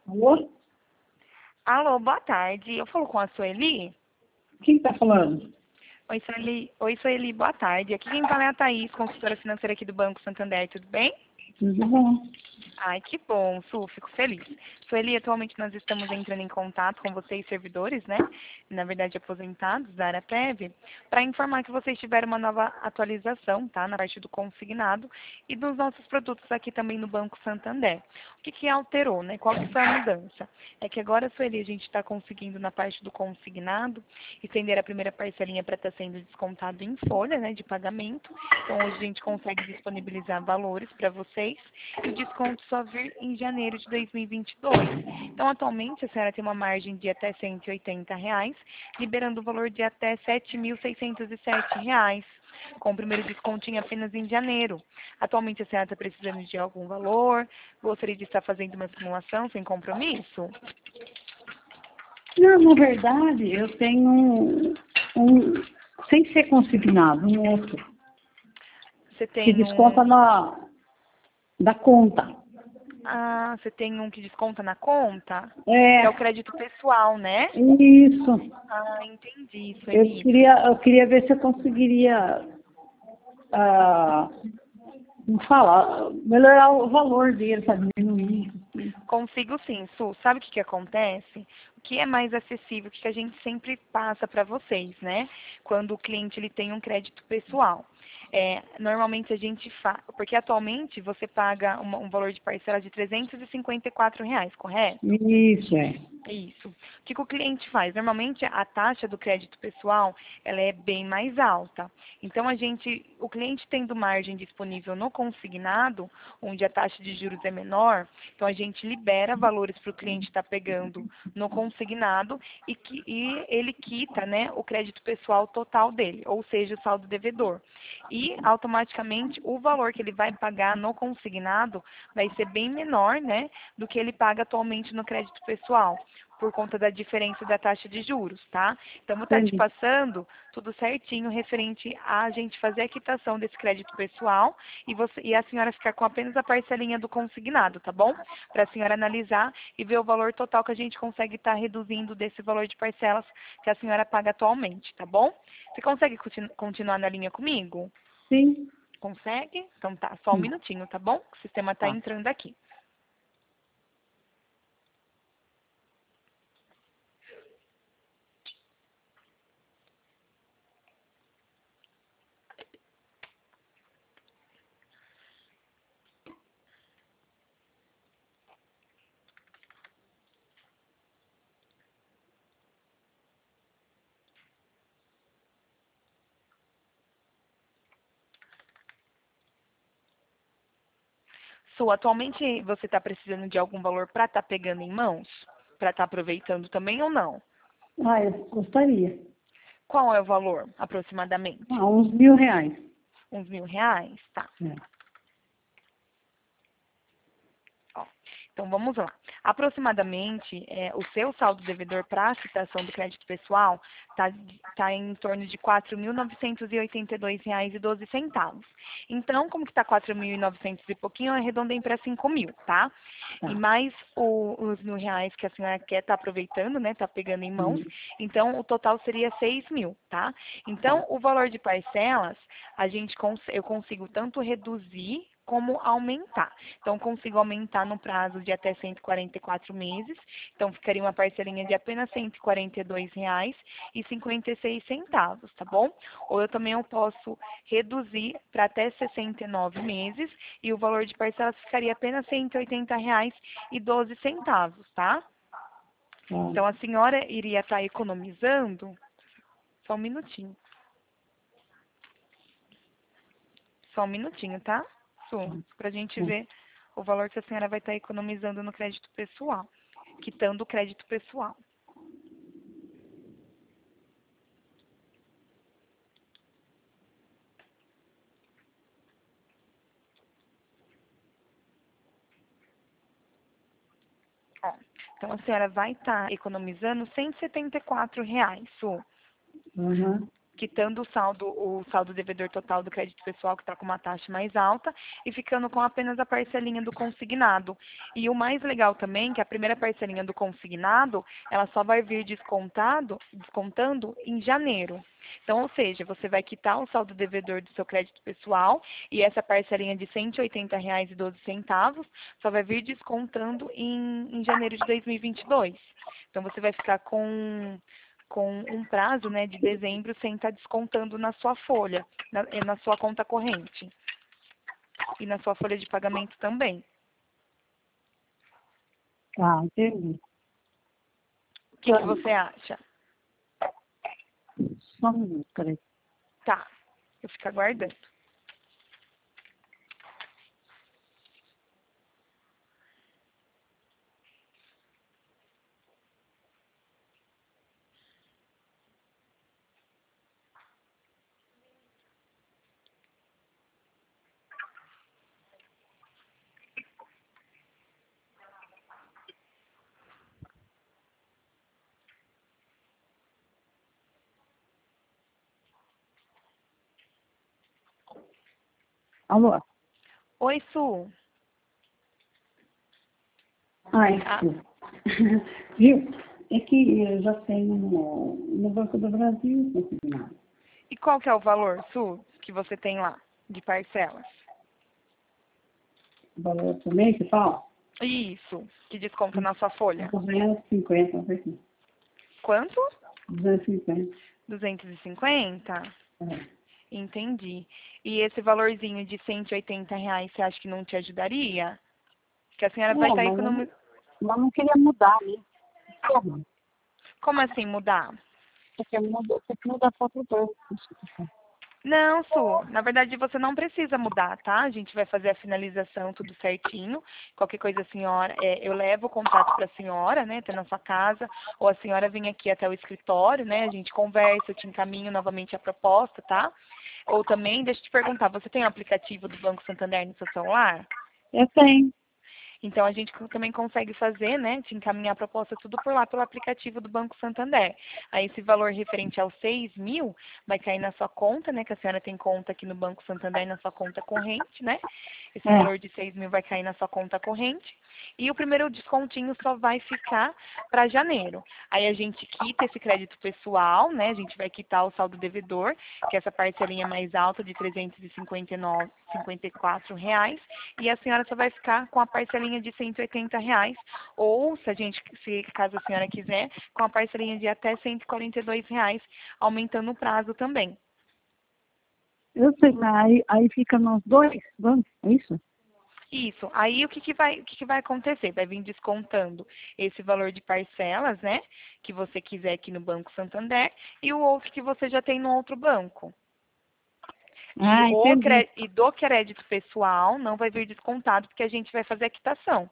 Alô? Alô, boa tarde. Eu falo com a Sueli? Quem está falando? Oi, Sueli. Oi, Sueli, boa tarde. Aqui quem fala é a Thaís, consultora financeira aqui do Banco Santander, tudo bem? Tudo bom? Ai, que bom, Su, fico feliz. Sueli, atualmente nós estamos entrando em contato com vocês, servidores, né? Na verdade, aposentados da Arapeb, para informar que vocês tiveram uma nova atualização, tá? Na parte do consignado e dos nossos produtos aqui também no Banco Santander. O que que alterou, né? Qual que foi a mudança? É que agora, Sueli, a gente está conseguindo na parte do consignado estender a primeira parcelinha para estar sendo descontado em folha, né? De pagamento. Então, hoje a gente consegue disponibilizar valores para vocês e o desconto só vir em janeiro de 2022. Então, atualmente, a senhora tem uma margem de até R$ 180, liberando o valor de até R$ 7.607, com o primeiro descontinho apenas em janeiro. Atualmente, a senhora está precisando de algum valor? Gostaria de estar fazendo uma simulação sem compromisso? Não, na verdade, eu tenho sem ser consignado, um outro, Você que tem desconta um... da conta. Ah, você tem um que desconta na conta? Que é o É, crédito pessoal, né? isso. Ah, entendi, Eu Sueli. queria, eu queria ver se eu conseguiria, ah, como falar, melhorar o valor dele, para diminuir. Consigo sim, Su. Sabe o que que acontece? O que é mais acessível, o que que a gente sempre passa para vocês, né? Quando o cliente ele tem um crédito pessoal. Normalmente a gente faz, porque atualmente você paga um valor de parcela de R$ 354, correto? Isso, é. Isso. O que que o cliente faz? Normalmente a taxa do crédito pessoal, ela é bem mais alta. Então o cliente tendo margem disponível no consignado, onde a taxa de juros é menor, então a gente libera valores para o cliente estar pegando no consignado e ele quita, né, o crédito pessoal total dele, ou seja, o saldo devedor. E automaticamente o valor que ele vai pagar no consignado vai ser bem menor, né, do que ele paga atualmente no crédito pessoal, por conta da diferença da taxa de juros, tá? Então, vou estar te Entendi. passando tudo certinho referente a gente fazer a quitação desse crédito pessoal e a senhora ficar com apenas a parcelinha do consignado, tá bom? Para a senhora analisar e ver o valor total que a gente consegue estar reduzindo desse valor de parcelas que a senhora paga atualmente, tá bom? Você consegue continuar na linha comigo? Sim. Consegue? Então tá, só um Sim. minutinho, tá bom? O sistema está Tá. entrando aqui. Su, atualmente você está precisando de algum valor para estar pegando em mãos? Para estar aproveitando também ou não? Ah, eu gostaria. Qual é o valor, aproximadamente? Ah, uns R$ 1.000. Uns R$ 1.000? Tá. É. Ó, então vamos lá. Aproximadamente, o seu saldo devedor para a quitação do crédito pessoal tá em torno de R$ 4.982,12. Então, como que está 4.900 e pouquinho, eu arredondei para 5.000, tá? E Tá. mais os R$ 1.000 que a senhora quer estar aproveitando, né? Tá pegando em mãos. Sim. Então, o total seria 6.000, tá? Tá. Então, o valor de parcelas, eu consigo tanto reduzir como aumentar. Então, consigo aumentar no prazo de até 144 meses. Então, ficaria uma parcelinha de apenas R$ 142,56, tá bom? Ou eu posso reduzir para até 69 meses e o valor de parcelas ficaria apenas R$ 180,12, tá? Tá. Então, a senhora iria estar economizando, só um minutinho, tá? Para a gente ver o valor que a senhora vai estar economizando no crédito pessoal, quitando o crédito pessoal. Ó, então, a senhora vai estar economizando R$ 174, Su. Uhum. quitando o saldo devedor total do crédito pessoal, que está com uma taxa mais alta, e ficando com apenas a parcelinha do consignado. E o mais legal também, que a primeira parcelinha do consignado, ela só vai vir descontando em janeiro. Então, ou seja, você vai quitar o saldo devedor do seu crédito pessoal e essa parcelinha de R$ 180,12 só vai vir descontando em janeiro de 2022. Então, você vai ficar com um prazo, né, de dezembro sem estar descontando na sua folha, na sua conta corrente e na sua folha de pagamento também. Tá, entendi. O que você acha? Só um minuto, peraí. Tá, eu fico aguardando. Alô? Oi, Su. Isso. Viu? É que eu já tenho no Banco do Brasil consignado. E qual que é o valor, Su, que você tem lá, de parcelas? O valor por mês, você fala? Isso, que desconta na sua folha. 250, não sei se. Quanto? 250. 250? É. Entendi. E esse valorzinho de R$ 180, você acha que não te ajudaria? Que a senhora vai estar economizando. Mas não queria mudar, né? Como? Como assim mudar? Porque muda para outro banco. Não, Su, na verdade você não precisa mudar, tá? A gente vai fazer a finalização tudo certinho. Qualquer coisa, a senhora, eu levo o contato para a senhora, né, até na sua casa, ou a senhora vem aqui até o escritório, né? A gente conversa, eu te encaminho novamente a proposta, tá? Ou também, deixa eu te perguntar, você tem o aplicativo do Banco Santander no seu celular? Eu tenho. Então, a gente também consegue fazer, né, te encaminhar a proposta tudo por lá, pelo aplicativo do Banco Santander. Aí, esse valor referente aos 6 mil vai cair na sua conta, né, que a senhora tem conta aqui no Banco Santander, na sua conta corrente, né? Esse valor de 6 mil vai cair na sua conta corrente. E o primeiro descontinho só vai ficar para janeiro. Aí, a gente quita esse crédito pessoal, né, a gente vai quitar o saldo devedor, que é essa parcelinha mais alta de R$ 359,54 reais, e a senhora só vai ficar com a parcelinha de R$ 180 reais, ou se caso a senhora quiser, com a parcelinha de até R$ 142 reais, aumentando o prazo também. Eu sei, mas aí fica nos dois bancos, é isso? Isso. Aí o que vai acontecer? Vai vir descontando esse valor de parcelas, né? Que você quiser aqui no Banco Santander e o outro que você já tem no outro banco. Entendi. E do crédito pessoal não vai vir descontado porque a gente vai fazer a quitação.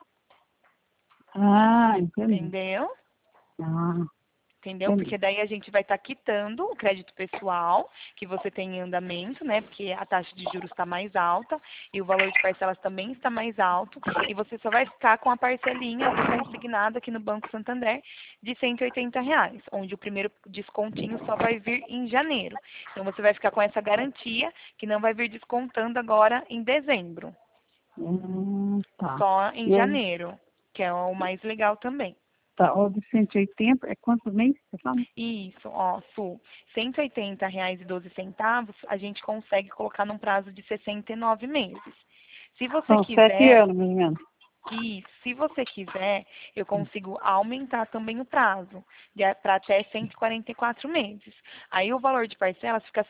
Entendi. Entendeu? Ah, Entendeu? entendi. Porque daí a gente vai estar quitando o crédito pessoal que você tem em andamento, né? Porque a taxa de juros está mais alta e o valor de parcelas também está mais alto. E você só vai ficar com a parcelinha do consignado aqui no Banco Santander de R$ 180 reais, onde o primeiro descontinho só vai vir em janeiro. Então você vai ficar com essa garantia que não vai vir descontando agora em dezembro, Tá. só em E aí, janeiro, que é o mais legal também. tá, o de 180 é quantos meses, você fala? Isso, ó, Su, R$ 180,12 a gente consegue colocar num prazo de 69 meses. Se você São 7 quiser, anos, mais ou menos. se você quiser, eu consigo aumentar também o prazo para até 144 meses. Aí o valor de parcelas fica R$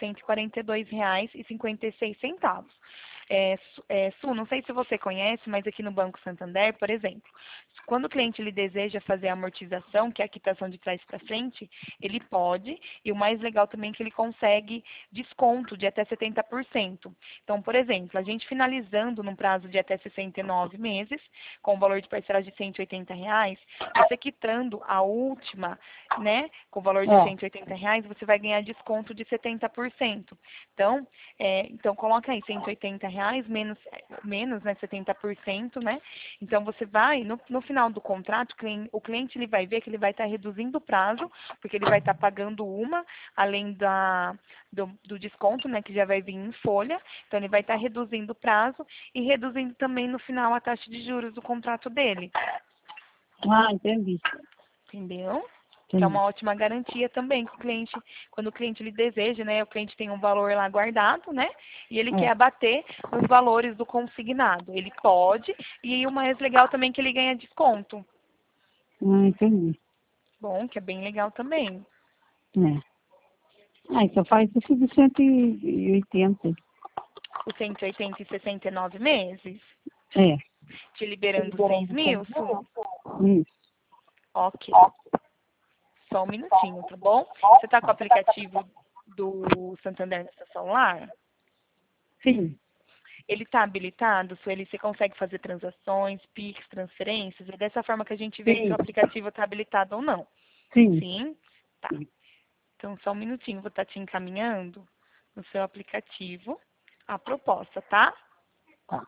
142,56. Su, não sei se você conhece, mas aqui no Banco Santander, por exemplo, quando o cliente ele deseja fazer a amortização, que é a quitação de trás para frente, ele pode, e o mais legal também é que ele consegue desconto de até 70%. Então, por exemplo, a gente finalizando num prazo de até 69 meses, com o valor de parcelas de R$ 180 reais, você quitando a última, né, com o valor de R$ 180 reais, você vai ganhar desconto de 70%. Então, coloca aí R$ 180 reais, menos, né, 70%, né? Então, você vai, no final do contrato, o cliente ele vai ver que ele vai estar reduzindo o prazo, porque ele vai estar pagando além do desconto, né, que já vai vir em folha. Então, ele vai estar reduzindo o prazo e reduzindo também, no final, a taxa de juros do contrato dele. Ah, entendi. Entendeu? Que é Entendi. uma ótima garantia também que o cliente, quando o cliente ele deseja, né, o cliente tem um valor lá guardado, né, e ele quer abater os valores do consignado. Ele pode, e o mais legal também é que ele ganha desconto. Entendi. Bom, que é bem legal também. É. Ah, então faz isso de 180. Os 180 e 69 meses, É. te liberando 6 mil, Su? Isso. Ok. Só um minutinho, tá bom? Você tá com o aplicativo do Santander no seu celular? Sim. Ele está habilitado, Sueli, você consegue fazer transações, PIX, transferências? É dessa forma que a gente vê se o Sim. aplicativo está habilitado ou não. Sim. Sim? Tá. Sim. Então, só um minutinho, vou estar te encaminhando no seu aplicativo a proposta, tá? Tá.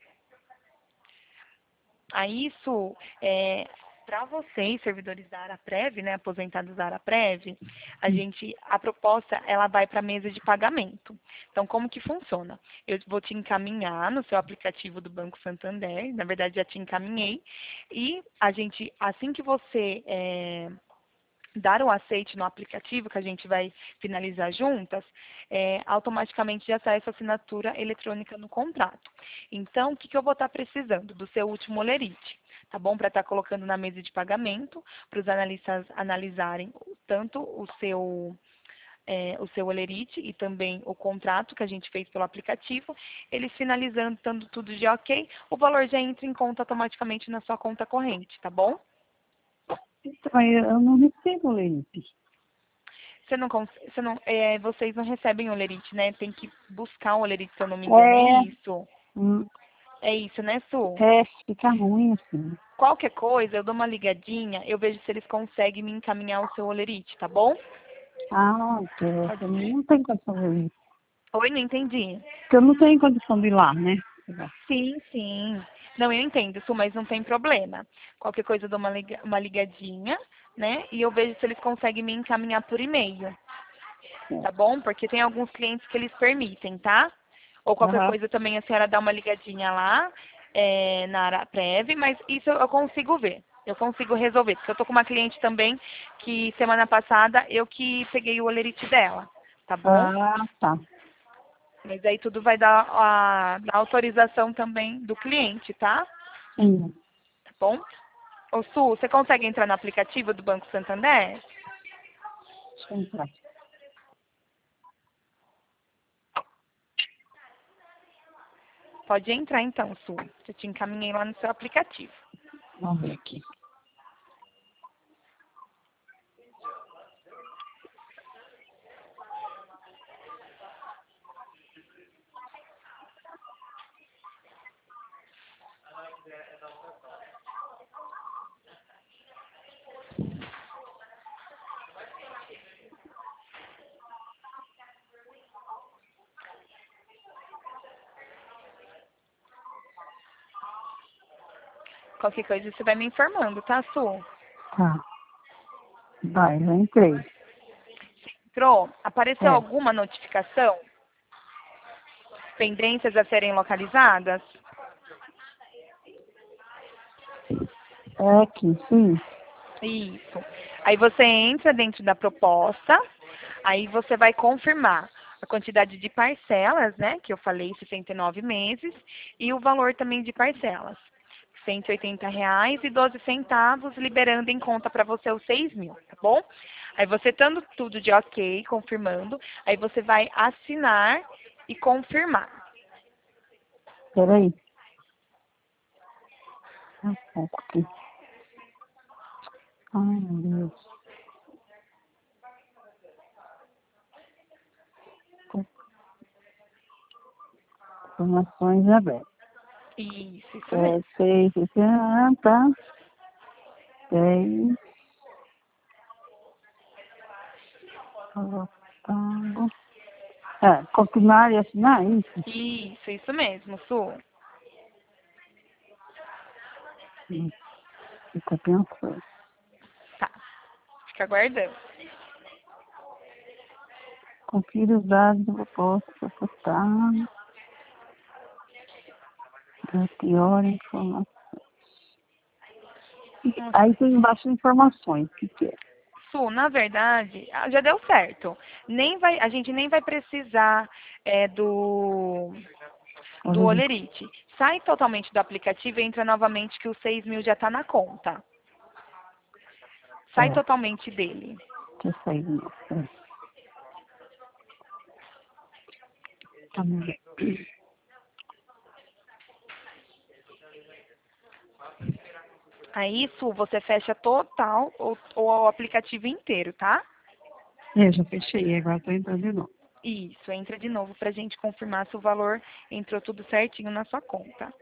Aí, isso, para vocês, servidores da Araprev, né, aposentados da Araprev, a proposta, ela vai para a mesa de pagamento. Então, como que funciona? Eu vou te encaminhar no seu aplicativo do Banco Santander, na verdade, já te encaminhei, e assim que você dar o aceite no aplicativo, que a gente vai finalizar juntas, automaticamente já sai essa assinatura eletrônica no contrato. Então, o que eu vou estar precisando? Do seu último olerite, tá bom? Para estar colocando na mesa de pagamento, para os analistas analisarem tanto o seu olerite e também o contrato que a gente fez pelo aplicativo. Eles finalizando, estando tudo de ok, o valor já entra em conta automaticamente na sua conta corrente, tá bom? Então, eu não recebo leite. Vocês não recebem olerite, né? Tem que buscar o olerite, se eu não me engano. É É. isso. Hum, É isso, né, Su? fica ruim assim. Qualquer coisa, eu dou uma ligadinha, eu vejo se eles conseguem me encaminhar o seu olerite, tá bom? Ah, Pode eu ser. não tenho condição de ir. Oi, não entendi. Porque eu não tenho condição de ir lá, né? Sim, sim. Não, eu entendo, Su, mas não tem problema. Qualquer coisa, eu dou uma ligadinha, né? E eu vejo se eles conseguem me encaminhar por e-mail, tá bom? Porque tem alguns clientes que eles permitem, tá? Ou qualquer Aham. coisa também a senhora dá uma ligadinha lá na área prévia, mas isso eu consigo ver. Eu consigo resolver, porque eu tô com uma cliente também que semana passada eu que peguei o olerite dela, tá bom? Ah, tá. Mas aí tudo vai dar a autorização também do cliente, tá? Sim. Tá bom? Ô Su, você consegue entrar no aplicativo do Banco Santander? Deixa eu entrar. Pode entrar então, Su. Eu te encaminhei lá no seu aplicativo. Vamos ver aqui. Qualquer coisa você vai me informando, tá, Su? Tá. Vai, já entrei. Entrou? Apareceu É. alguma notificação? Pendências a serem localizadas? É aqui, sim. Isso. Aí você entra dentro da proposta, aí você vai confirmar a quantidade de parcelas, né, que eu falei, 69 meses, e o valor também de parcelas. R$ 180 e 12 centavos, liberando em conta para você os 6 mil, tá bom? Aí você estando tudo de ok, confirmando, aí você vai assinar e confirmar. Peraí. Um pouco aqui. Ai, meu Deus. Informações abertas. Isso mesmo. 660. 6. Colocando. Continuar e assinar, isso? Isso mesmo, Su. Fica pensando. Tá. Fica aguardando. Confira os dados do propósito proporcionado. Pior informação. Aí tem embaixo informações. O que é? Su, na verdade, já deu certo. A gente nem vai precisar do Olerite. Sai totalmente do aplicativo e entra novamente que os 6.000 já está na conta. Sai totalmente dele. Deixa eu sair. Tá bom. Aí, Su, você fecha total o aplicativo inteiro, tá? Eu já fechei, agora estou entrando de novo. Isso, entra de novo pra gente confirmar se o valor entrou tudo certinho na sua conta.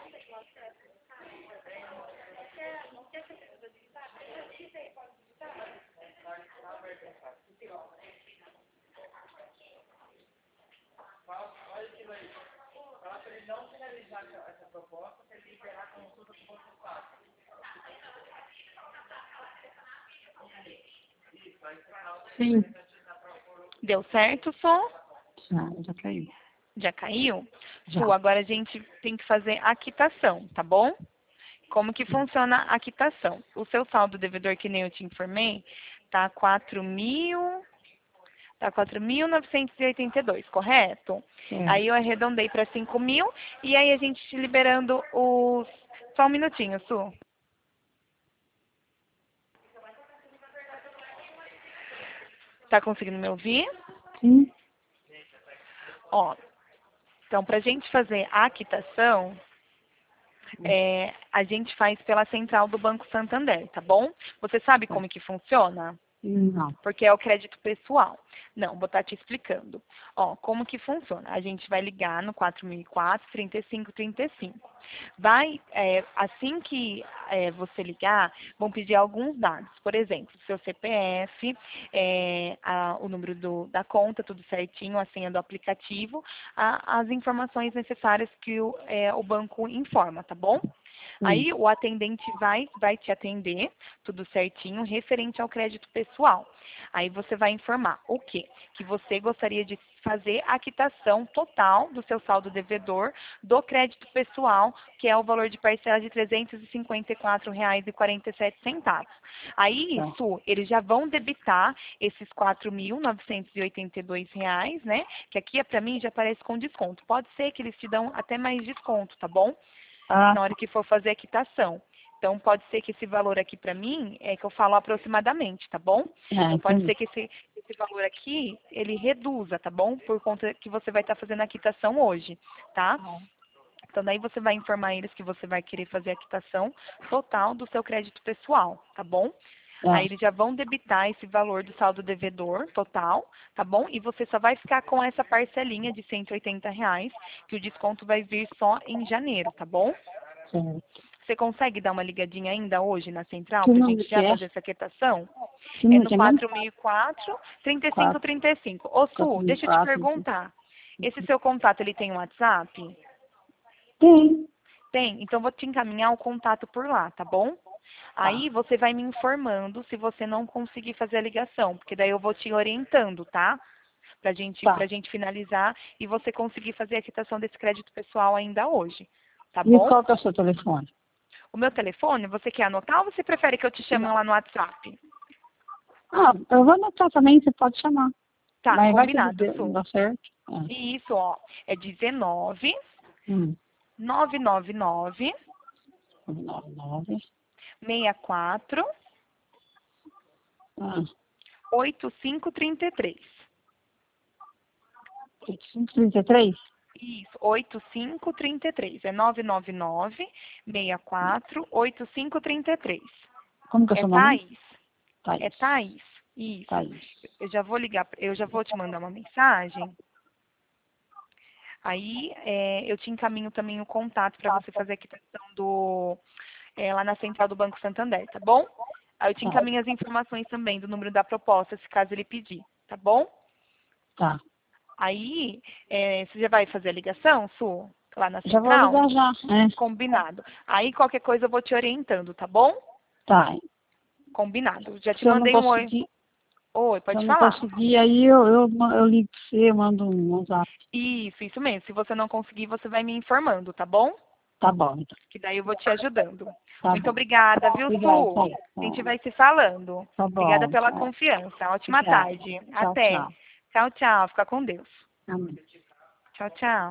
Sim. Deu certo, Su? Já caiu. Já caiu? Já. Su, agora a gente tem que fazer a quitação, tá bom? Como que funciona a quitação? O seu saldo devedor, que nem eu te informei, tá 4.982, correto? Aí eu arredondei para 5.000 e aí a gente te liberando os... Só um minutinho, Su. Tá conseguindo me ouvir? Sim. Ó, então pra gente fazer a quitação, a gente faz pela central do Banco Santander, tá bom? Você sabe como que funciona? Não. Porque é o crédito pessoal. Não, vou estar te explicando. Ó, como que funciona? A gente vai ligar no 4004-3535. Assim que você ligar, vão pedir alguns dados. Por exemplo, seu CPF, o número da conta, tudo certinho, a senha do aplicativo, as informações necessárias que o banco informa, tá bom? Aí o atendente vai te atender, tudo certinho, referente ao crédito pessoal. Aí você vai informar o quê? Que você gostaria de fazer a quitação total do seu saldo devedor do crédito pessoal, que é o valor de parcela de R$ 354,47. Aí, isso, eles já vão debitar esses R$ 4.982, né? Que aqui, para mim, já aparece com desconto. Pode ser que eles te dão até mais desconto, tá bom? Na hora que for fazer a quitação. Então, pode ser que esse valor aqui para mim, que eu falo aproximadamente, tá bom? Então, pode ser que esse valor aqui, ele reduza, tá bom? Por conta que você vai estar fazendo a quitação hoje, tá? Então, daí você vai informar eles que você vai querer fazer a quitação total do seu crédito pessoal, tá bom? Aí eles já vão debitar esse valor do saldo devedor total, tá bom? E você só vai ficar com essa parcelinha de R$ 180, que o desconto vai vir só em janeiro, tá bom? Você consegue dar uma ligadinha ainda hoje na central pra gente já fazer essa quitação? É no 4004-3535. Ô, Su, deixa eu te perguntar. Esse seu contato, ele tem um WhatsApp? Tem. Tem? Então, vou te encaminhar o contato por lá, tá bom? Aí você vai me informando se você não conseguir fazer a ligação, porque daí eu vou te orientando, tá? Pra gente finalizar e você conseguir fazer a quitação desse crédito pessoal ainda hoje, tá bom? E qual que é o seu telefone? O meu telefone, você quer anotar ou você prefere que eu te chame lá no WhatsApp? Eu vou anotar também, você pode chamar. Tá, mas combinado, vai que Su. dá certo. Isso, ó, é 19 999 99. 64 8533. 833? Isso, 8533. É 999-64-8533. Como que é seu nome? Thaís. É Thaís. Isso. Thaís. Eu já vou ligar, eu já vou te mandar uma mensagem. Aí eu te encaminho também o contato para você fazer a quitação lá na central do Banco Santander, tá bom? Aí eu te encaminho as informações também do número da proposta, se caso ele pedir, tá bom? Tá. Aí, você já vai fazer a ligação, Su? Lá na Já vou central? ligar já. Combinado. Aí, qualquer coisa eu vou te orientando, tá bom? Tá. Combinado. Já te Se eu não mandei um oi. conseguir, Oi, se eu pode não falar. conseguir, aí eu ligo pra você, eu mando um WhatsApp. Isso mesmo. Se você não conseguir, você vai me informando, tá bom? Tá bom, então. Que daí eu vou te ajudando. Tá Muito bom. obrigada, viu, Obrigada, Su? tá. A gente vai se falando. Tá Obrigada bom, pela tchau. confiança. Ótima Obrigada. tarde. Tchau, Até. tchau. Tchau, tchau. Fica com Deus. Amém. Tchau, tchau.